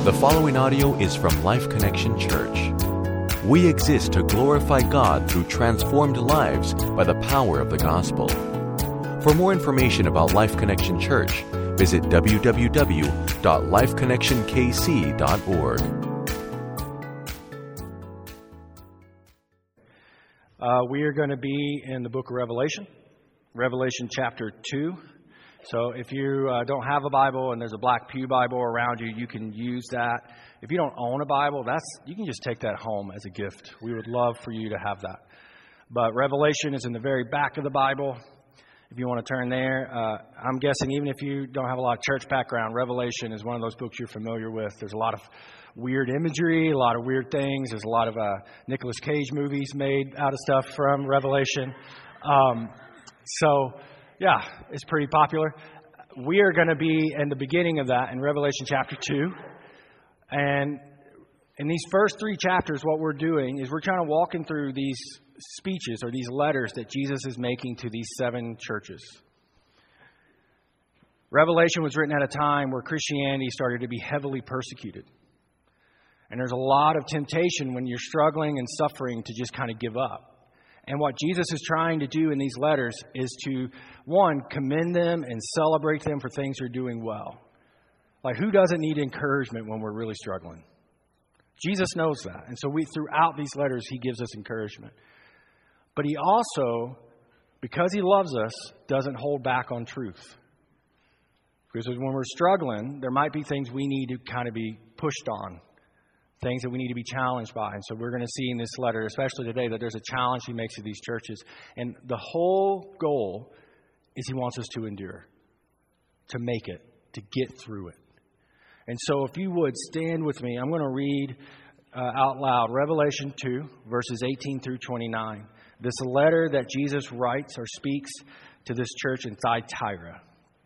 The following audio is from Life Connection Church. We exist to glorify God through transformed lives by the power of the gospel. For more information about Life Connection Church, visit www.lifeconnectionkc.org. We are going to be in the book of Revelation chapter 2. So if you don't have a Bible and there's a black pew Bible around you, you can use that. If you don't own a Bible, you can just take that home as a gift. We would love for you to have that. But Revelation is in the very back of the Bible. If you want to turn there, I'm guessing even if you don't have a lot of church background, Revelation is one of those books you're familiar with. There's a lot of weird imagery, a lot of weird things. There's a lot of Nicolas Cage movies made out of stuff from Revelation. Yeah, it's pretty popular. We are going to be in the beginning of that in Revelation chapter 2. And in these first 3 chapters, what we're doing is we're trying to walk through these speeches or these letters that Jesus is making to these 7 churches. Revelation was written at a time where Christianity started to be heavily persecuted. And there's a lot of temptation when you're struggling and suffering to just kind of give up. And what Jesus is trying to do in these letters is to, one, commend them and celebrate them for things they're doing well. Like, who doesn't need encouragement when we're really struggling? Jesus knows that. And so throughout these letters, he gives us encouragement. But he also, because he loves us, doesn't hold back on truth. Because when we're struggling, there might be things we need to kind of be pushed on. Things that we need to be challenged by. And so we're going to see in this letter, especially today, that there's a challenge he makes to these churches. And the whole goal is he wants us to endure, to make it, to get through it. And so if you would stand with me, I'm going to read out loud Revelation 2, verses 18 through 29. This letter that Jesus writes or speaks to this church in Thyatira.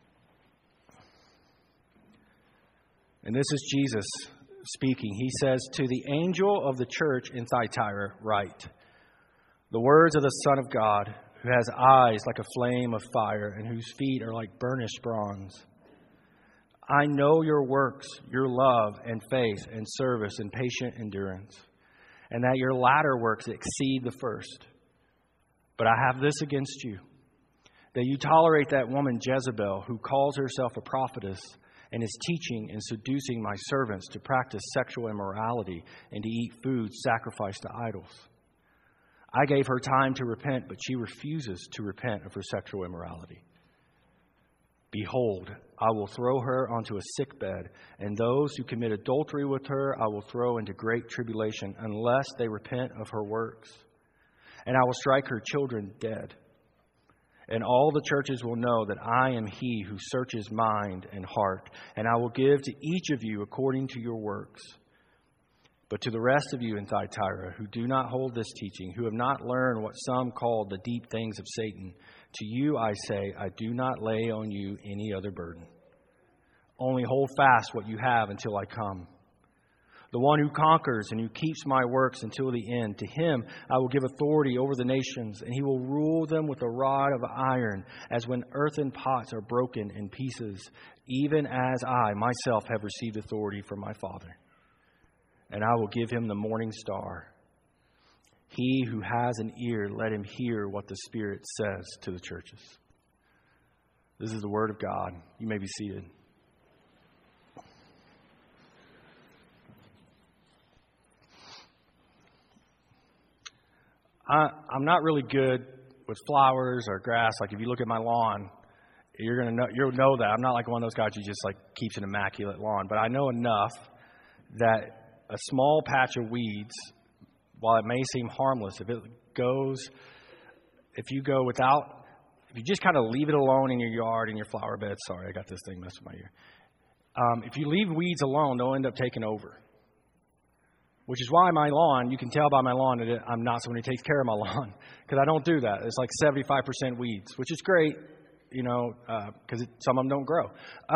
And this is Jesus speaking. He says, "To the angel of the church in Thyatira write, the words of the Son of God, who has eyes like a flame of fire and whose feet are like burnished bronze. I know your works, your love and faith and service and patient endurance, and that your latter works exceed the first. But I have this against you, that you tolerate that woman Jezebel, who calls herself a prophetess, and is teaching and seducing my servants to practice sexual immorality and to eat food sacrificed to idols. I gave her time to repent, but she refuses to repent of her sexual immorality. Behold, I will throw her onto a sickbed, and those who commit adultery with her I will throw into great tribulation, unless they repent of her works. And I will strike her children dead. And all the churches will know that I am he who searches mind and heart, and I will give to each of you according to your works. But to the rest of you in Thyatira, who do not hold this teaching, who have not learned what some call the deep things of Satan, to you I say, I do not lay on you any other burden. Only hold fast what you have until I come. The one who conquers and who keeps my works until the end, to him I will give authority over the nations, and he will rule them with a rod of iron, as when earthen pots are broken in pieces, even as I myself have received authority from my Father. And I will give him the morning star. He who has an ear, let him hear what the Spirit says to the churches." This is the word of God. You may be seated. I'm not really good with flowers or grass. Like, if you look at my lawn, you'll know that. I'm not like one of those guys who just like keeps an immaculate lawn. But I know enough that a small patch of weeds, while it may seem harmless, if you just kind of leave it alone in your yard, in your flower bed. Sorry, I got this thing messed with my ear. If you leave weeds alone, they'll end up taking over. Which is why my lawn, you can tell by my lawn that I'm not someone who takes care of my lawn, because I don't do that. It's like 75% weeds, which is great, because some of them don't grow.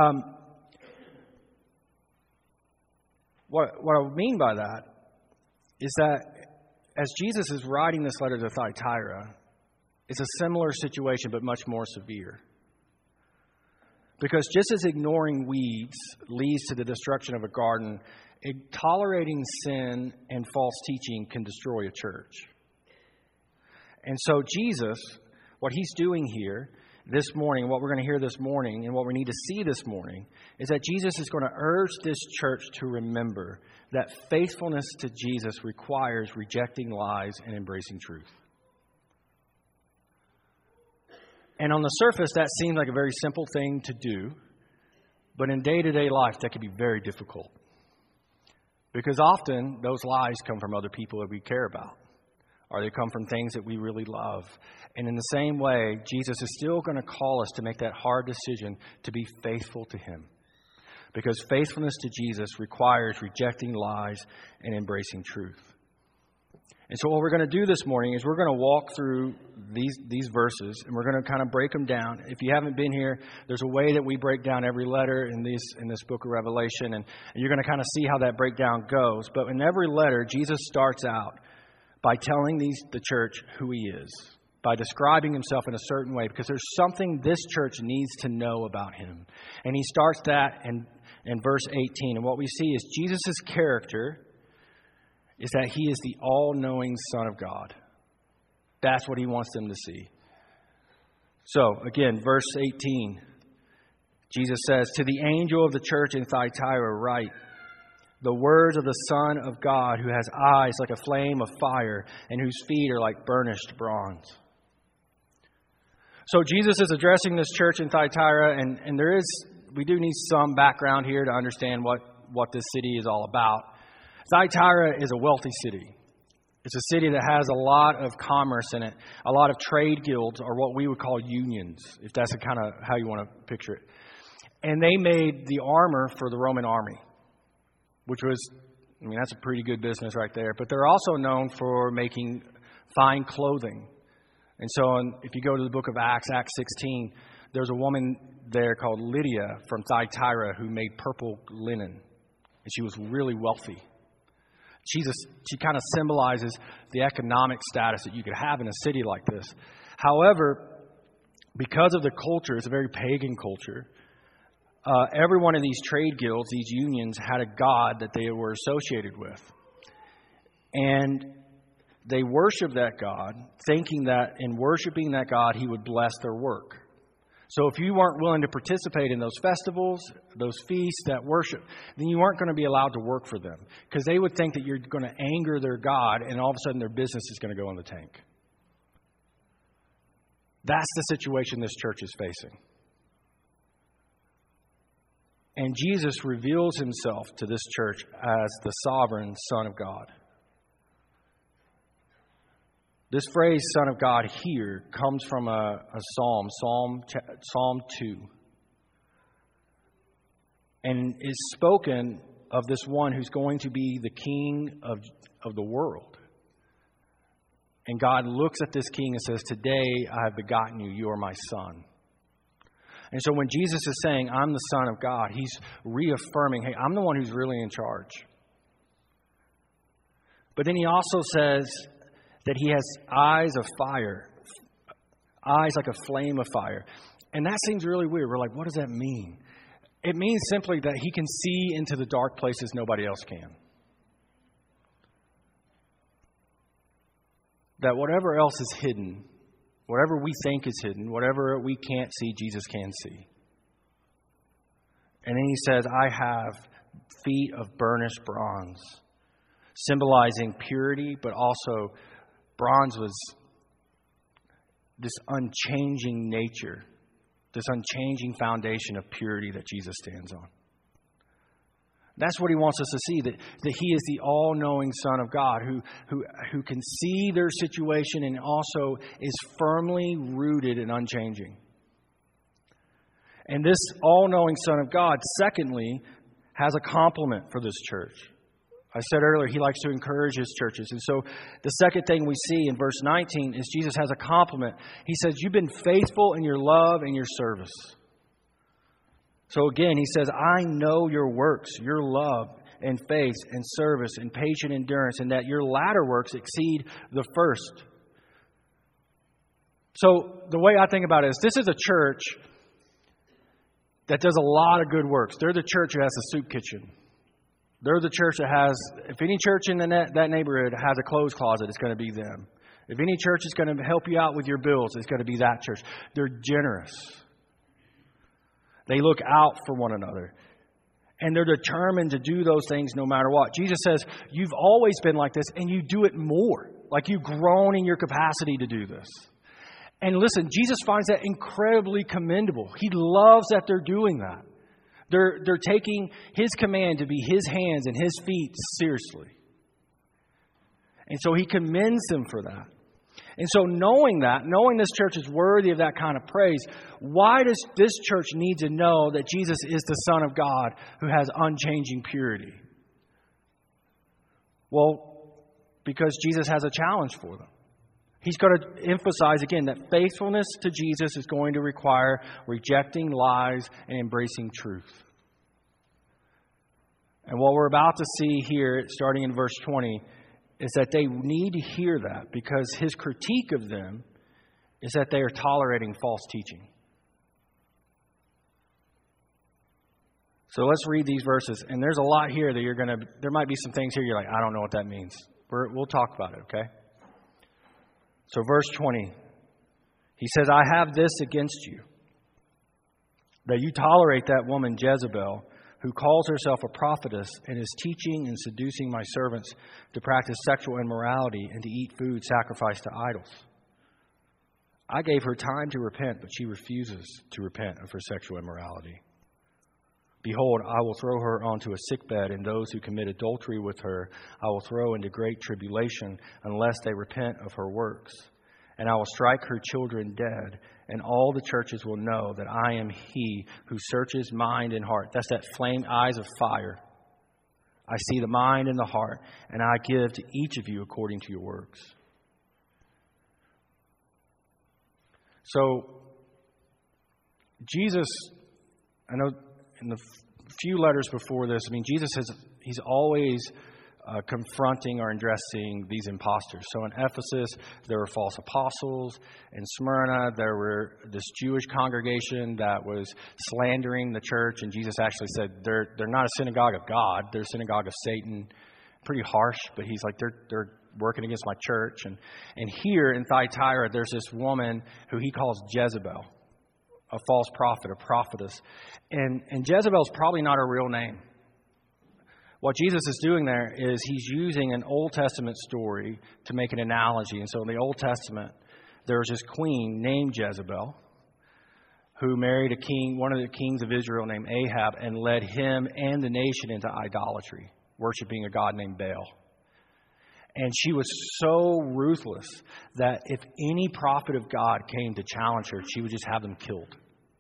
What I mean by that is that as Jesus is writing this letter to Thyatira, it's a similar situation but much more severe. Because just as ignoring weeds leads to the destruction of a garden, tolerating sin and false teaching can destroy a church. And so Jesus, what he's doing here this morning, what we're going to hear this morning, and what we need to see this morning, is that Jesus is going to urge this church to remember that faithfulness to Jesus requires rejecting lies and embracing truth. And on the surface, that seems like a very simple thing to do, but in day-to-day life, that can be very difficult. Because often, those lies come from other people that we care about, or they come from things that we really love. And in the same way, Jesus is still going to call us to make that hard decision to be faithful to Him. Because faithfulness to Jesus requires rejecting lies and embracing truth. And so what we're going to do this morning is we're going to walk through these verses, and we're going to kind of break them down. If you haven't been here, there's a way that we break down every letter in this book of Revelation, and you're going to kind of see how that breakdown goes. But in every letter, Jesus starts out by telling the church who He is, by describing Himself in a certain way, because there's something this church needs to know about Him. And He starts that in verse 18. And what we see is Jesus' character is that He is the all-knowing Son of God. That's what He wants them to see. So, again, verse 18, Jesus says, "To the angel of the church in Thyatira write, the words of the Son of God, who has eyes like a flame of fire and whose feet are like burnished bronze." So Jesus is addressing this church in Thyatira, and we do need some background here to understand what this city is all about. Thyatira is a wealthy city. It's a city that has a lot of commerce in it, a lot of trade guilds, or what we would call unions, if that's kind of how you want to picture it. And they made the armor for the Roman army, which was, that's a pretty good business right there. But they're also known for making fine clothing. And so if you go to the book of Acts 16, there's a woman there called Lydia from Thyatira who made purple linen. And she was really wealthy. She kind of symbolizes the economic status that you could have in a city like this. However, because of the culture, it's a very pagan culture, every one of these trade guilds, these unions, had a god that they were associated with. And they worshiped that god, thinking that in worshiping that god, He would bless their work. So if you weren't willing to participate in those festivals, those feasts, that worship, then you weren't going to be allowed to work for them. Because they would think that you're going to anger their god, and all of a sudden their business is going to go in the tank. That's the situation this church is facing. And Jesus reveals Himself to this church as the sovereign Son of God. This phrase, Son of God, here comes from a psalm, Psalm 2. And is spoken of this one who's going to be the king of the world. And God looks at this king and says, "Today I have begotten you, you are my son." And so when Jesus is saying, "I'm the Son of God," He's reaffirming, hey, I'm the one who's really in charge. But then He also says that He has eyes of fire, eyes like a flame of fire. And that seems really weird. We're like, what does that mean? It means simply that He can see into the dark places nobody else can. That whatever else is hidden, whatever we think is hidden, whatever we can't see, Jesus can see. And then He says, "I have feet of burnished bronze," symbolizing purity, but also bronze was this unchanging nature, this unchanging foundation of purity that Jesus stands on. That's what He wants us to see, that He is the all-knowing Son of God who can see their situation and also is firmly rooted and unchanging. And this all-knowing Son of God, secondly, has a compliment for this church. I said earlier, He likes to encourage His churches. And so the second thing we see in verse 19 is Jesus has a compliment. He says, "You've been faithful in your love and your service." So again, He says, "I know your works, your love and faith and service and patient endurance, and that your latter works exceed the first." So the way I think about it is this is a church that does a lot of good works. They're the church who has a soup kitchen. They're the church that has, if any church in that neighborhood has a clothes closet, it's going to be them. If any church is going to help you out with your bills, it's going to be that church. They're generous. They look out for one another. And they're determined to do those things no matter what. Jesus says, you've always been like this, and you do it more. Like you've grown in your capacity to do this. And listen, Jesus finds that incredibly commendable. He loves that they're doing that. They're taking His command to be His hands and His feet seriously. And so He commends them for that. And so knowing this church is worthy of that kind of praise, why does this church need to know that Jesus is the Son of God who has unchanging purity? Well, because Jesus has a challenge for them. He's going to emphasize again that faithfulness to Jesus is going to require rejecting lies and embracing truth. And what we're about to see here, starting in verse 20, is that they need to hear that because his critique of them is that they are tolerating false teaching. So let's read these verses. And there's a lot here that there might be some things here you're like, I don't know what that means. We'll talk about it, okay? So verse 20, he says, I have this against you, that you tolerate that woman Jezebel, who calls herself a prophetess and is teaching and seducing my servants to practice sexual immorality and to eat food sacrificed to idols. I gave her time to repent, but she refuses to repent of her sexual immorality. Behold, I will throw her onto a sickbed, and those who commit adultery with her I will throw into great tribulation unless they repent of her works. And I will strike her children dead, and all the churches will know that I am He who searches mind and heart. That's that flame eyes of fire. I see the mind and the heart, and I give to each of you according to your works. So, Jesus, I know in the few letters before this, Jesus he's always confronting or addressing these imposters. So in Ephesus, there were false apostles. In Smyrna, there were this Jewish congregation that was slandering the church. And Jesus actually said, they're not a synagogue of God. They're a synagogue of Satan. Pretty harsh, but he's like, they're working against my church. And here in Thyatira, there's this woman who he calls Jezebel, a false prophet, a prophetess. And Jezebel's probably not her real name. What Jesus is doing there is he's using an Old Testament story to make an analogy. And so in the Old Testament, there was this queen named Jezebel who married a king, one of the kings of Israel named Ahab, and led him and the nation into idolatry, worshiping a god named Baal. And she was so ruthless that if any prophet of God came to challenge her, she would just have them killed.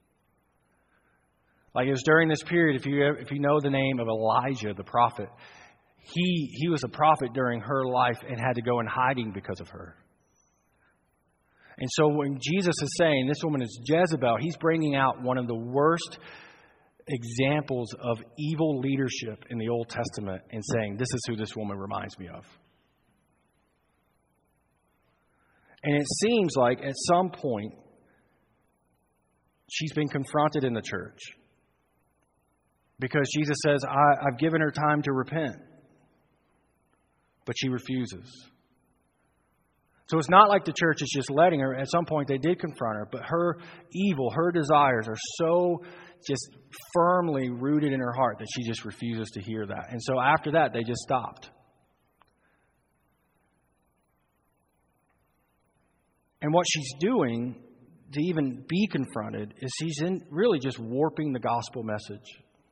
Like it was during this period, if you know the name of Elijah, the prophet, he was a prophet during her life and had to go in hiding because of her. And so when Jesus is saying this woman is Jezebel, he's bringing out one of the worst examples of evil leadership in the Old Testament and saying, this is who this woman reminds me of. And it seems like at some point, she's been confronted in the church. Because Jesus says, I've given her time to repent. But she refuses. So it's not like the church is just letting her. At some point they did confront her. But her evil, her desires are so just firmly rooted in her heart that she just refuses to hear that. And so after that, they just stopped. And what she's doing to even be confronted is really just warping the gospel message.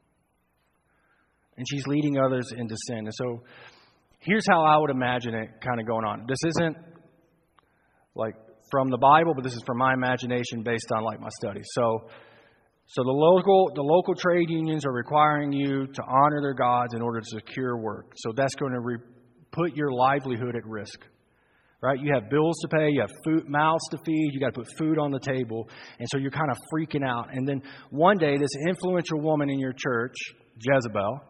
And she's leading others into sin. And so here's how I would imagine it kind of going on. This isn't like from the Bible, but this is from my imagination based on like my studies. So the local trade unions are requiring you to honor their gods in order to secure work. So that's going to put your livelihood at risk. Right? You have bills to pay, you have mouths to feed, you got to put food on the table. And so you're kind of freaking out. And then one day, this influential woman in your church, Jezebel,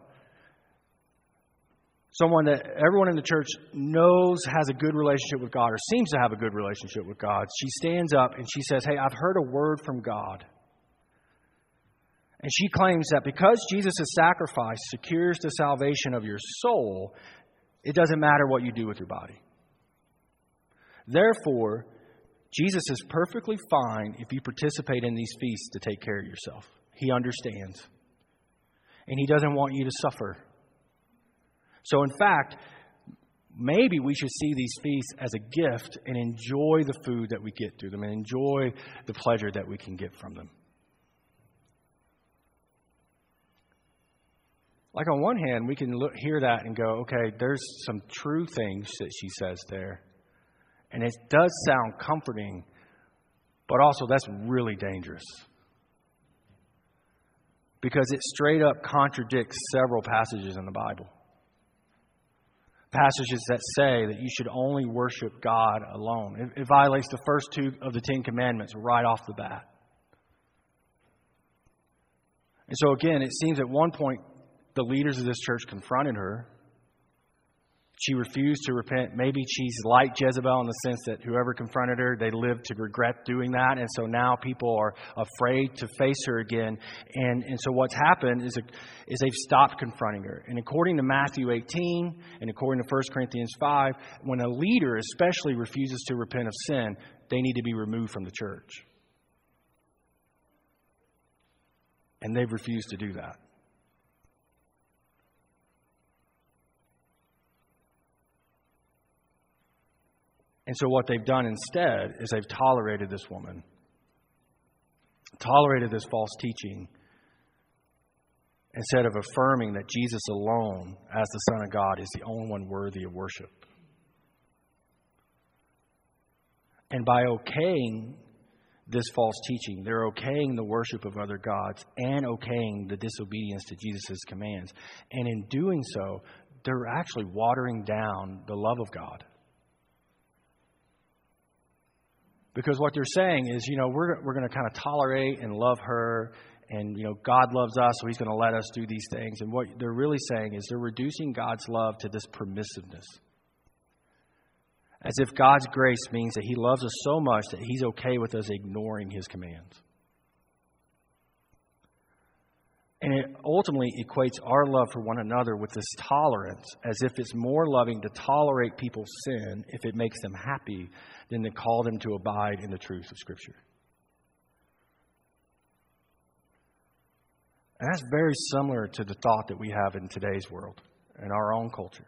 someone that everyone in the church knows has a good relationship with God or seems to have a good relationship with God, she stands up and she says, hey, I've heard a word from God. And she claims that because Jesus' sacrifice secures the salvation of your soul, it doesn't matter what you do with your body. Therefore, Jesus is perfectly fine if you participate in these feasts to take care of yourself. He understands. And He doesn't want you to suffer. So in fact, maybe we should see these feasts as a gift and enjoy the food that we get through them and enjoy the pleasure that we can get from them. Like on one hand, we can hear that and go, okay, there's some true things that she says there. And it does sound comforting, but also that's really dangerous. Because it straight up contradicts several passages in the Bible. Passages that say that you should only worship God alone. It violates the first two of the 10 Commandments right off the bat. And so again, it seems at one point the leaders of this church confronted her. She refused to repent. Maybe she's like Jezebel in the sense that whoever confronted her, they lived to regret doing that. And so now people are afraid to face her again. And so what's happened is they've stopped confronting her. And according to Matthew 18 and according to 1 Corinthians 5, when a leader especially refuses to repent of sin, they need to be removed from the church. And they've refused to do that. And so what they've done instead is they've tolerated this woman, tolerated this false teaching, instead of affirming that Jesus alone, as the Son of God, is the only one worthy of worship. And by okaying this false teaching, they're okaying the worship of other gods and okaying the disobedience to Jesus' commands. And in doing so, they're actually watering down the love of God. Because what they're saying is, we're going to kind of tolerate and love her, and, God loves us, so He's going to let us do these things. And what they're really saying is they're reducing God's love to this permissiveness. As if God's grace means that He loves us so much that He's okay with us ignoring His commands. And it ultimately equates our love for one another with this tolerance, as if it's more loving to tolerate people's sin if it makes them happy than to call them to abide in the truth of Scripture. And that's very similar to the thought that we have in today's world, in our own culture.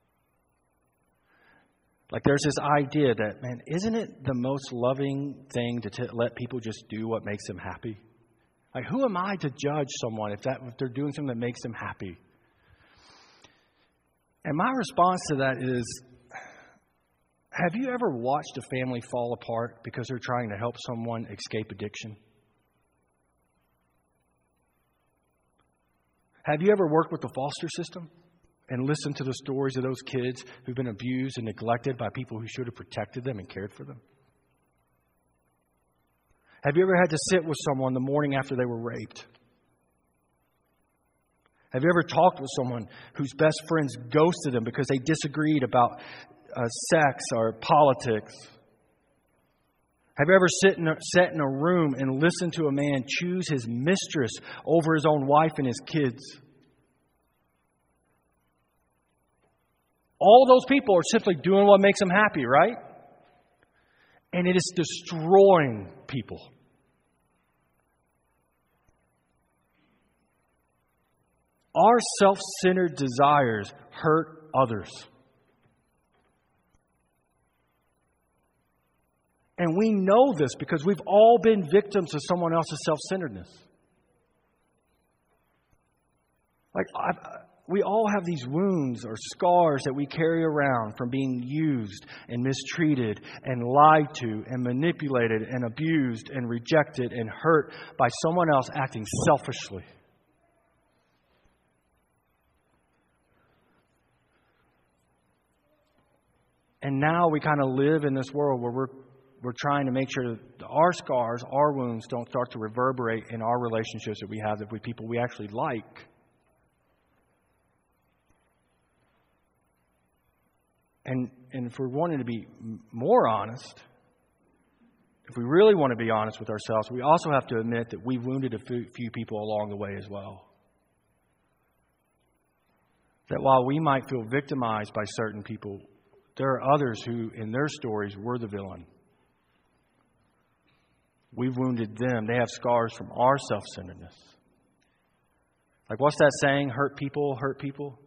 Like there's this idea that, man, isn't it the most loving thing to let people just do what makes them happy? Like, who am I to judge someone if they're doing something that makes them happy? And my response to that is, have you ever watched a family fall apart because they're trying to help someone escape addiction? Have you ever worked with the foster system and listened to the stories of those kids who've been abused and neglected by people who should have protected them and cared for them? Have you ever had to sit with someone the morning after they were raped? Have you ever talked with someone whose best friends ghosted them because they disagreed about sex or politics? Have you ever sat in a room and listened to a man choose his mistress over his own wife and his kids? All those people are simply doing what makes them happy, right? And it is destroying people. Our self-centered desires hurt others. And we know this because we've all been victims of someone else's self-centeredness. We all have these wounds or scars that we carry around from being used and mistreated and lied to and manipulated and abused and rejected and hurt by someone else acting selfishly. And now we kind of live in this world where we're trying to make sure that our scars, our wounds don't start to reverberate in our relationships that we have with people we actually like. And if we're wanting to be more honest, if we really want to be honest with ourselves, we also have to admit that we've wounded a few people along the way as well. That while we might feel victimized by certain people, there are others who, in their stories, were the villain. We've wounded them. They have scars from our self-centeredness. Like, what's that saying? Hurt people, hurt people.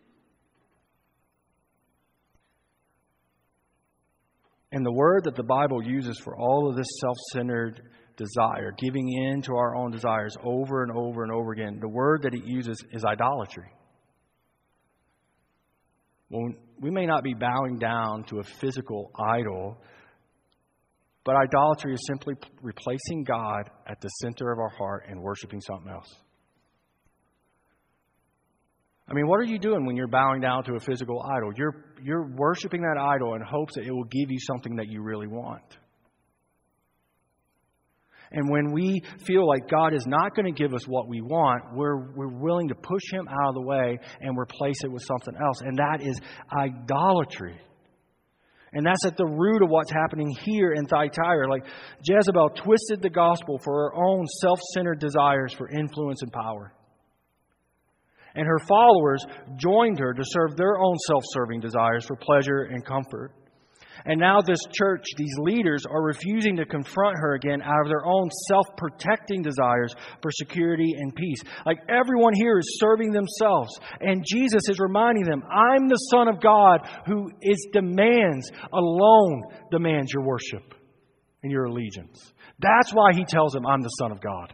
And the word that the Bible uses for all of this self-centered desire, giving in to our own desires over and over and over again, the word that it uses is idolatry. Well, we may not be bowing down to a physical idol, but idolatry is simply replacing God at the center of our heart and worshiping something else. I mean, what are you doing when you're bowing down to a physical idol? You're worshiping that idol in hopes that it will give you something that you really want. And when we feel like God is not going to give us what we want, we're willing to push Him out of the way and replace it with something else. And that is idolatry. And that's at the root of what's happening here in Thyatira. Like, Jezebel twisted the gospel for her own self-centered desires for influence and power. And her followers joined her to serve their own self-serving desires for pleasure and comfort. And now this church, these leaders, are refusing to confront her again out of their own self-protecting desires for security and peace. Like, everyone here is serving themselves. And Jesus is reminding them, I'm the Son of God who alone demands your worship and your allegiance. That's why He tells them, I'm the Son of God.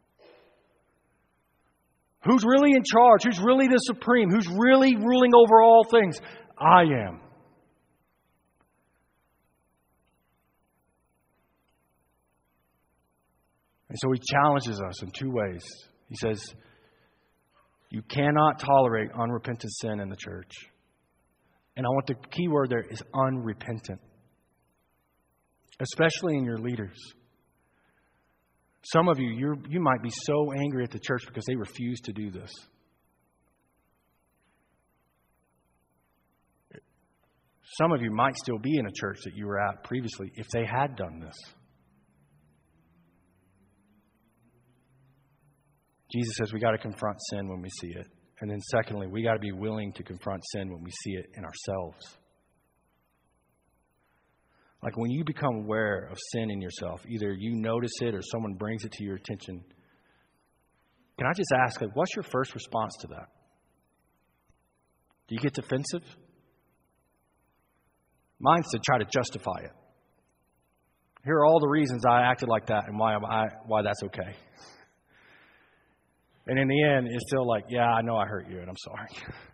Who's really in charge? Who's really the supreme? Who's really ruling over all things? I am. And so He challenges us in two ways. He says, you cannot tolerate unrepentant sin in the church. And I want the key word there is unrepentant. Especially in your leaders. Some of you might be so angry at the church because they refuse to do this. Some of you might still be in a church that you were at previously if they had done this. Jesus says we got to confront sin when we see it. And then secondly, we got to be willing to confront sin when we see it in ourselves. Like, when you become aware of sin in yourself, either you notice it or someone brings it to your attention. Can I just ask, like, what's your first response to that? Do you get defensive? Mine's to try to justify it. Here are all the reasons I acted like that and why that's okay. And in the end, it's still like, yeah, I know I hurt you and I'm sorry.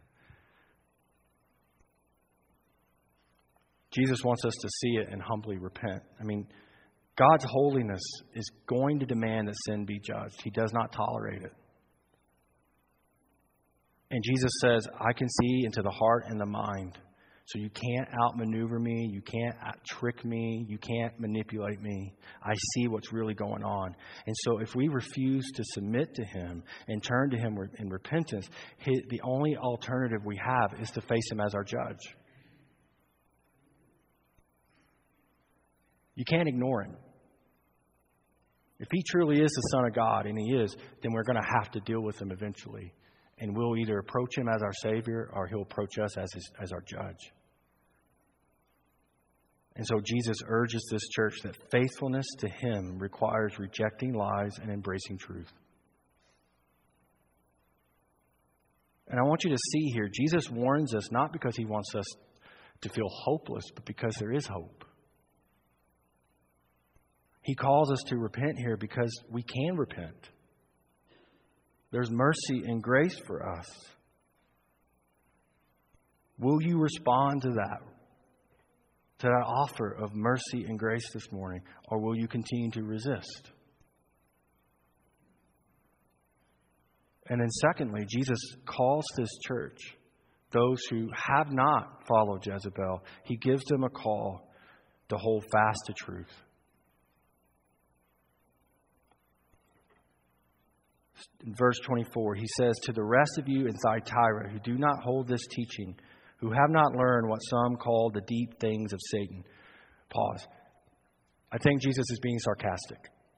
Jesus wants us to see it and humbly repent. I mean, God's holiness is going to demand that sin be judged. He does not tolerate it. And Jesus says, I can see into the heart and the mind. So you can't outmaneuver me. You can't trick me. You can't manipulate me. I see what's really going on. And so if we refuse to submit to Him and turn to Him in repentance, the only alternative we have is to face Him as our judge. You can't ignore Him. If He truly is the Son of God, and He is, then we're going to have to deal with Him eventually. And we'll either approach Him as our Savior or He'll approach us as our judge. And so Jesus urges this church that faithfulness to Him requires rejecting lies and embracing truth. And I want you to see here, Jesus warns us not because He wants us to feel hopeless, but because there is hope. He calls us to repent here because we can repent. There's mercy and grace for us. Will you respond to that offer of mercy and grace this morning, or will you continue to resist? And then secondly, Jesus calls this church, those who have not followed Jezebel, He gives them a call to hold fast to truth. In verse 24, he says, to the rest of you in Thyatira who do not hold this teaching, who have not learned what some call the deep things of Satan. Pause. I think Jesus is being sarcastic.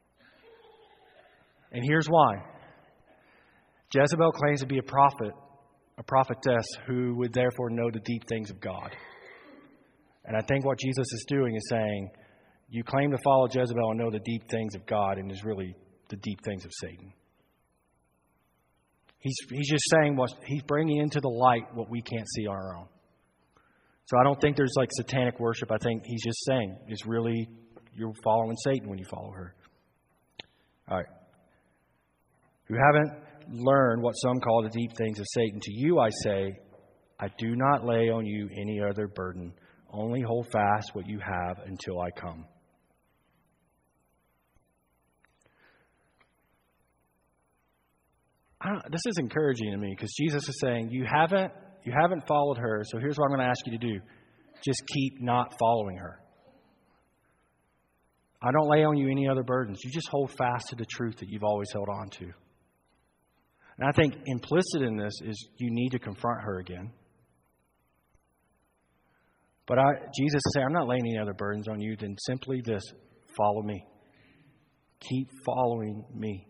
And here's why. Jezebel claims to be a prophet, a prophetess who would therefore know the deep things of God. And I think what Jesus is doing is saying, you claim to follow Jezebel and know the deep things of God, and is really the deep things of Satan. He's just saying he's bringing into the light what we can't see on our own. So I don't think there's like satanic worship. I think he's just saying it's really you're following Satan when you follow her. All right. Who haven't learned what some call the deep things of Satan. To you I say, I do not lay on you any other burden. Only hold fast what you have until I come. This is encouraging to me because Jesus is saying, you haven't followed her, so here's what I'm going to ask you to do. Just keep not following her. I don't lay on you any other burdens. You just hold fast to the truth that you've always held on to. And I think implicit in this is you need to confront her again. But Jesus is saying, I'm not laying any other burdens on you than simply this: follow me. Keep following me.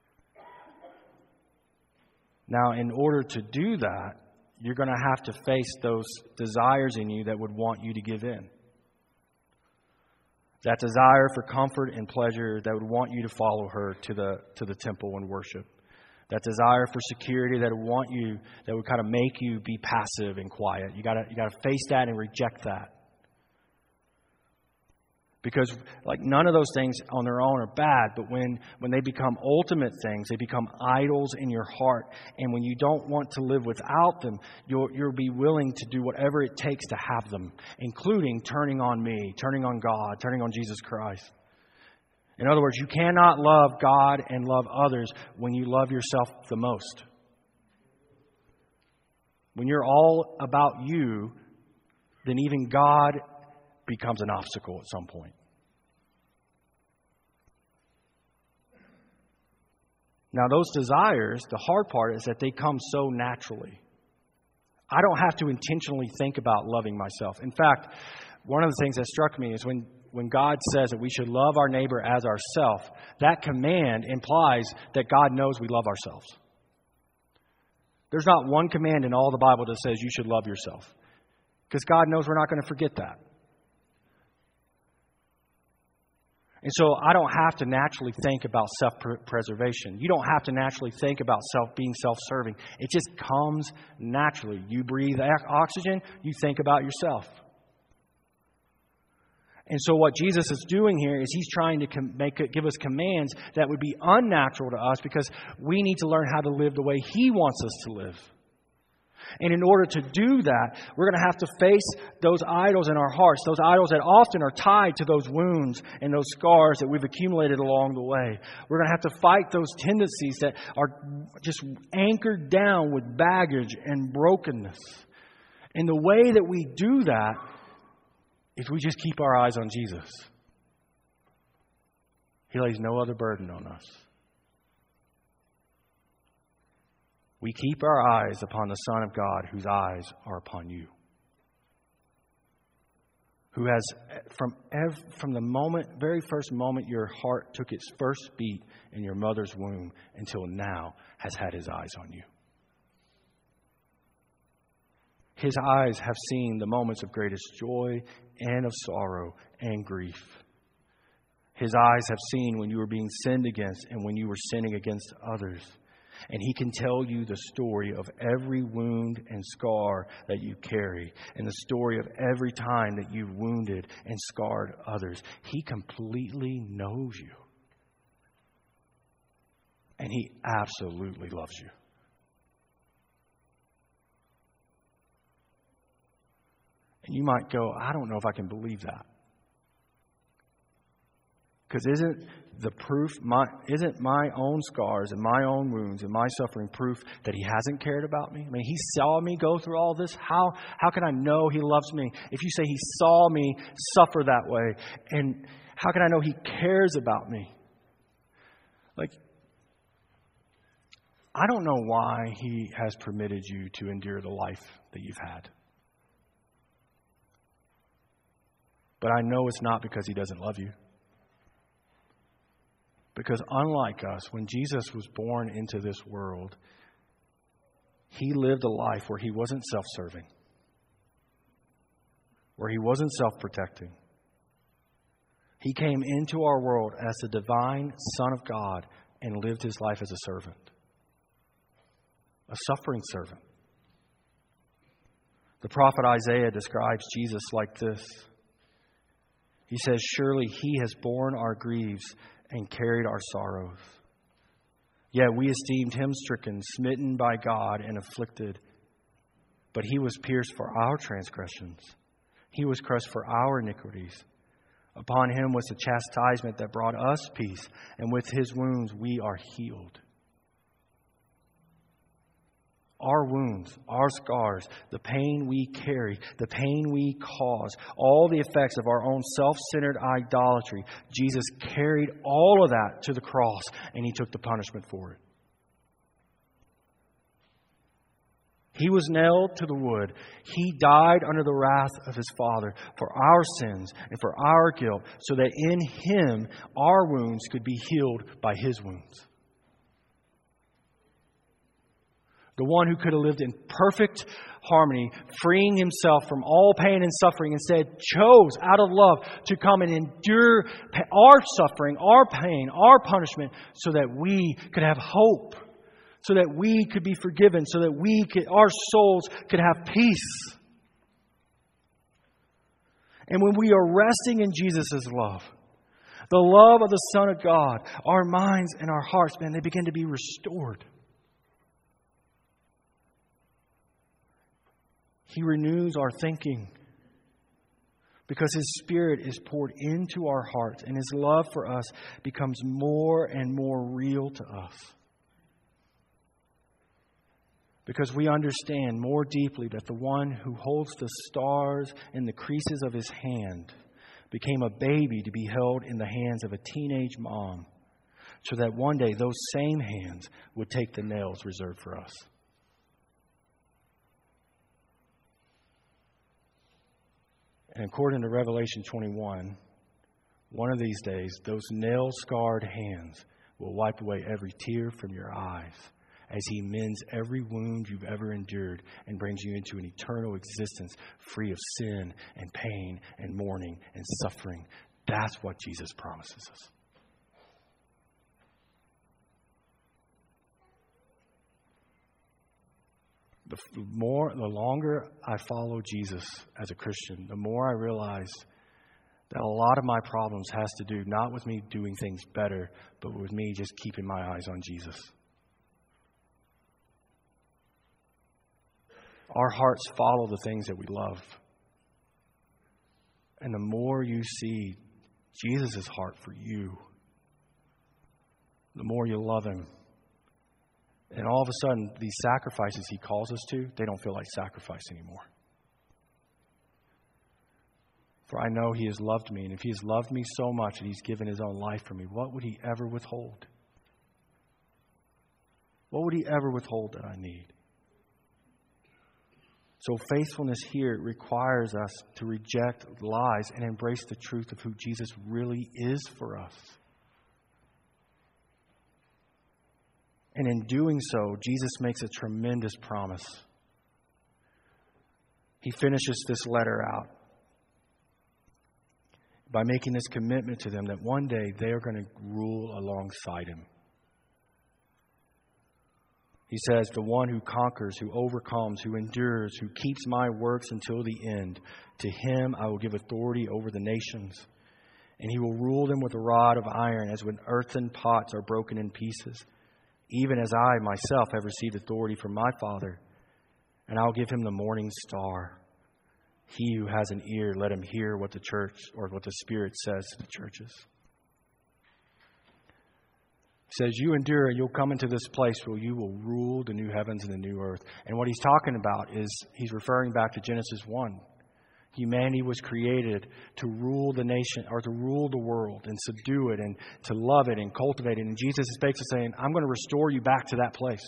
Now, in order to do that, you're going to have to face those desires in you that would want you to give in. That desire for comfort and pleasure that would want you to follow her to the temple and worship. That desire for security that would kind of make you be passive and quiet. You got to face that and reject that. Because like none of those things on their own are bad, but when they become ultimate things, they become idols in your heart. And when you don't want to live without them, you'll be willing to do whatever it takes to have them, including turning on me, turning on God, turning on Jesus Christ. In other words, you cannot love God and love others when you love yourself the most. When you're all about you, then even God becomes an obstacle at some point. Now, those desires, the hard part is that they come so naturally. I don't have to intentionally think about loving myself. In fact, one of the things that struck me is when God says that we should love our neighbor as ourselves, that command implies that God knows we love ourselves. There's not one command in all the Bible that says you should love yourself, because God knows we're not going to forget that. And so I don't have to naturally think about self-preservation. You don't have to naturally think about being self-serving. It just comes naturally. You breathe oxygen, you think about yourself. And so what Jesus is doing here is he's trying to give us commands that would be unnatural to us because we need to learn how to live the way he wants us to live. And in order to do that, we're going to have to face those idols in our hearts, those idols that often are tied to those wounds and those scars that we've accumulated along the way. We're going to have to fight those tendencies that are just anchored down with baggage and brokenness. And the way that we do that is we just keep our eyes on Jesus. He lays no other burden on us. We keep our eyes upon the Son of God, whose eyes are upon you. Who has, from the very first moment your heart took its first beat in your mother's womb until now, has had his eyes on you. His eyes have seen the moments of greatest joy and of sorrow and grief. His eyes have seen when you were being sinned against and when you were sinning against others. And he can tell you the story of every wound and scar that you carry, and the story of every time that you've wounded and scarred others. He completely knows you. And he absolutely loves you. And you might go, I don't know if I can believe that. Because isn't my own scars and my own wounds and my suffering proof that he hasn't cared about me? I mean, he saw me go through all this. How can I know he loves me if you say he saw me suffer that way? And how can I know he cares about me? Like, I don't know why he has permitted you to endure the life that you've had. But I know it's not because he doesn't love you. Because unlike us, when Jesus was born into this world, He lived a life where He wasn't self-serving, where He wasn't self-protecting. He came into our world as the divine Son of God and lived His life as a servant, a suffering servant. The prophet Isaiah describes Jesus like this. He says, "Surely He has borne our griefs and carried our sorrows. Yet we esteemed Him stricken, smitten by God, and afflicted. But He was pierced for our transgressions. He was crushed for our iniquities. Upon Him was the chastisement that brought us peace, and with His wounds we are healed." Our wounds, our scars, the pain we carry, the pain we cause, all the effects of our own self-centered idolatry, Jesus carried all of that to the cross, and He took the punishment for it. He was nailed to the wood. He died under the wrath of His Father for our sins and for our guilt, so that in Him our wounds could be healed by His wounds. The one who could have lived in perfect harmony, freeing Himself from all pain and suffering, instead chose out of love to come and endure our suffering, our pain, our punishment, so that we could have hope, so that we could be forgiven, so that our souls could have peace. And when we are resting in Jesus' love, the love of the Son of God, our minds and our hearts, man, they begin to be restored. He renews our thinking because His Spirit is poured into our hearts, and His love for us becomes more and more real to us. Because we understand more deeply that the one who holds the stars in the creases of His hand became a baby to be held in the hands of a teenage mom, so that one day those same hands would take the nails reserved for us. And according to Revelation 21, one of these days, those nail-scarred hands will wipe away every tear from your eyes as He mends every wound you've ever endured and brings you into an eternal existence free of sin and pain and mourning and suffering. That's what Jesus promises us. The longer I follow Jesus as a Christian, the more I realize that a lot of my problems has to do not with me doing things better, but with me just keeping my eyes on Jesus. Our hearts follow the things that we love. And the more you see Jesus' heart for you, the more you love Him. And all of a sudden, these sacrifices He calls us to, they don't feel like sacrifice anymore. For I know He has loved me, and if He has loved me so much that He's given His own life for me, what would He ever withhold? What would He ever withhold that I need? So faithfulness here requires us to reject lies and embrace the truth of who Jesus really is for us. And in doing so, Jesus makes a tremendous promise. He finishes this letter out by making this commitment to them that one day they are going to rule alongside Him. He says, "The one who conquers, who overcomes, who endures, who keeps my works until the end, to him I will give authority over the nations. And He will rule them with a rod of iron, as when earthen pots are broken in pieces. Even as I myself have received authority from my Father, and I'll give him the morning star. He who has an ear, let him hear what the church or what the Spirit says to the churches." He says, you endure and you'll come into this place where you will rule the new heavens and the new earth. And what He's talking about is He's referring back to Genesis 1. Humanity was created to rule the nation, or to rule the world and subdue it and to love it and cultivate it. And Jesus is basically saying, I'm going to restore you back to that place.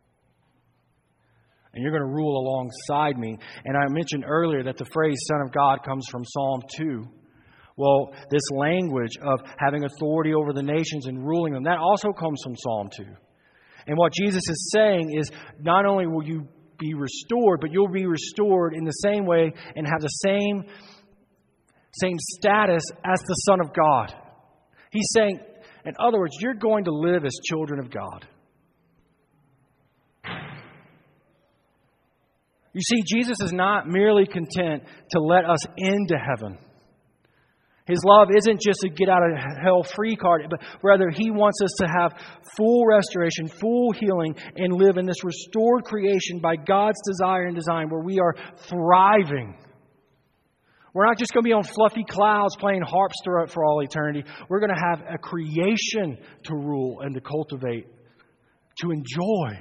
And you're going to rule alongside me. And I mentioned earlier that the phrase Son of God comes from Psalm 2, Well, this language of having authority over the nations and ruling them, that also comes from Psalm 2. And what Jesus is saying is not only will you be restored, but you'll be restored in the same way and have the same status as the Son of God. He's saying, in other words, you're going to live as children of God. You see, Jesus is not merely content to let us into heaven. His love isn't just a get out of hell free card, but rather He wants us to have full restoration, full healing, and live in this restored creation by God's desire and design where we are thriving. We're not just going to be on fluffy clouds playing harps for all eternity. We're going to have a creation to rule and to cultivate, to enjoy.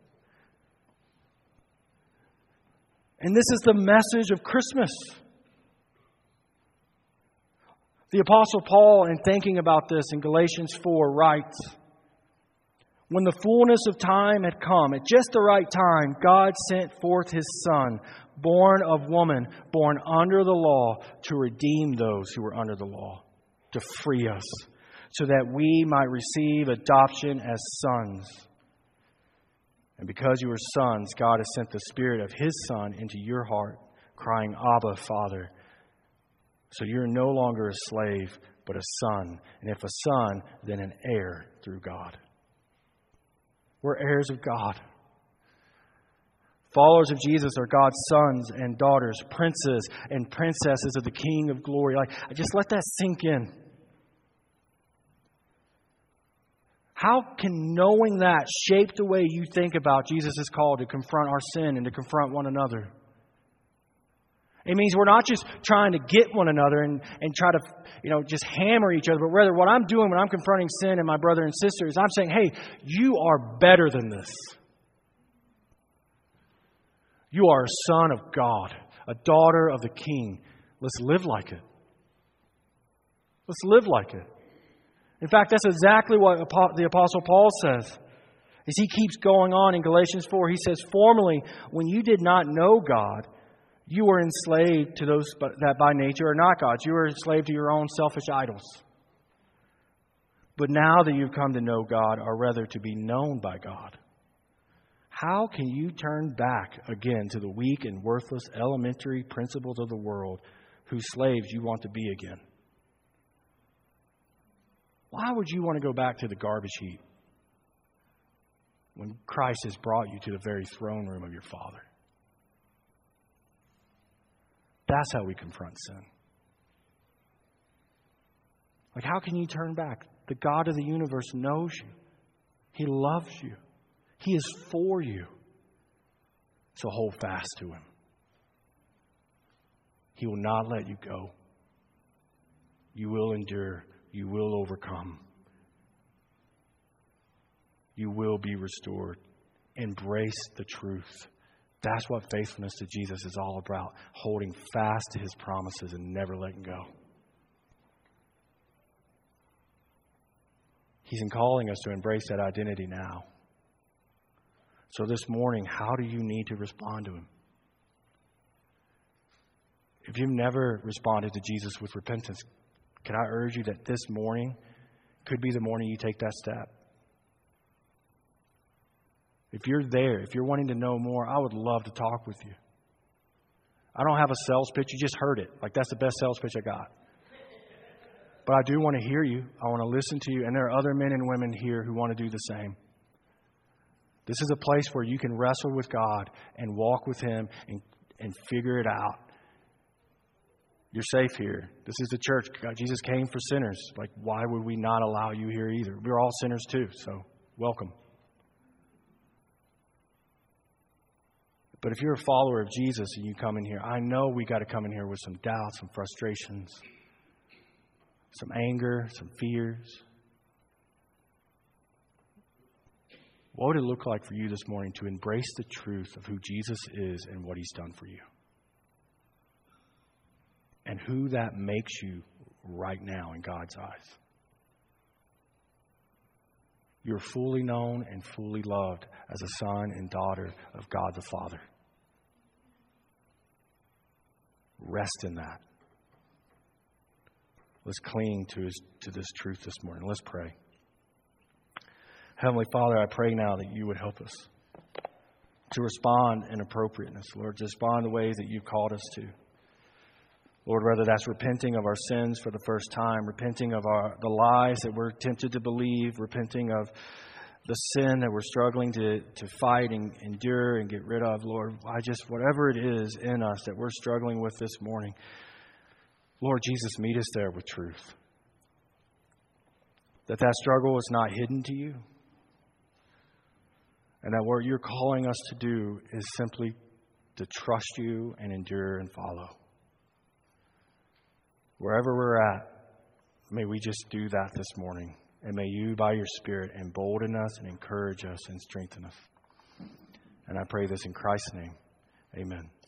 And this is the message of Christmas. The Apostle Paul, in thinking about this in Galatians 4, writes, "When the fullness of time had come, at just the right time, God sent forth His Son, born of woman, born under the law, to redeem those who were under the law, to free us, so that we might receive adoption as sons. And because you are sons, God has sent the Spirit of His Son into your heart, crying, 'Abba, Father.' So you're no longer a slave, but a son. And if a son, then an heir through God." We're heirs of God. Followers of Jesus are God's sons and daughters, princes and princesses of the King of Glory. Just let that sink in. How can knowing that shape the way you think about Jesus' call to confront our sin and to confront one another? It means we're not just trying to get one another and try to, just hammer each other, but rather what I'm doing when I'm confronting sin in my brother and sister is I'm saying, hey, you are better than this. You are a son of God, a daughter of the King. Let's live like it. Let's live like it. In fact, that's exactly what the Apostle Paul says. As he keeps going on in Galatians 4, he says, "Formerly, when you did not know God, you were enslaved to those that by nature are not God's. You were enslaved to your own selfish idols. But now that you've come to know God, or rather to be known by God, how can you turn back again to the weak and worthless elementary principles of the world whose slaves you want to be again?" Why would you want to go back to the garbage heap when Christ has brought you to the very throne room of your Father? That's how we confront sin. How can you turn back? The God of the universe knows you. He loves you. He is for you. So hold fast to Him. He will not let you go. You will endure. You will overcome. You will be restored. Embrace the truth. That's what faithfulness to Jesus is all about. Holding fast to His promises and never letting go. He's calling us to embrace that identity now. So this morning, how do you need to respond to Him? If you've never responded to Jesus with repentance, can I urge you that this morning could be the morning you take that step? If you're there, if you're wanting to know more, I would love to talk with you. I don't have a sales pitch. You just heard it. That's the best sales pitch I got. But I do want to hear you. I want to listen to you. And there are other men and women here who want to do the same. This is a place where you can wrestle with God and walk with Him and figure it out. You're safe here. This is the church. God, Jesus came for sinners. Why would we not allow you here either? We're all sinners too, so welcome. But if you're a follower of Jesus and you come in here, I know we got to come in here with some doubts, some frustrations, some anger, some fears. What would it look like for you this morning to embrace the truth of who Jesus is and what He's done for you? And who that makes you right now in God's eyes? You're fully known and fully loved as a son and daughter of God the Father. Rest in that. Let's cling to this truth this morning. Let's pray. Heavenly Father, I pray now that you would help us to respond in appropriateness, Lord, to respond the ways that you've called us to. Lord, whether that's repenting of our sins for the first time, repenting of the lies that we're tempted to believe, repenting of the sin that we're struggling to fight and endure and get rid of, Lord, whatever it is in us that we're struggling with this morning, Lord Jesus, meet us there with truth. That struggle is not hidden to you. And that what you're calling us to do is simply to trust you and endure and follow. Wherever we're at, may we just do that this morning. And may you, by your Spirit, embolden us and encourage us and strengthen us. And I pray this in Christ's name. Amen.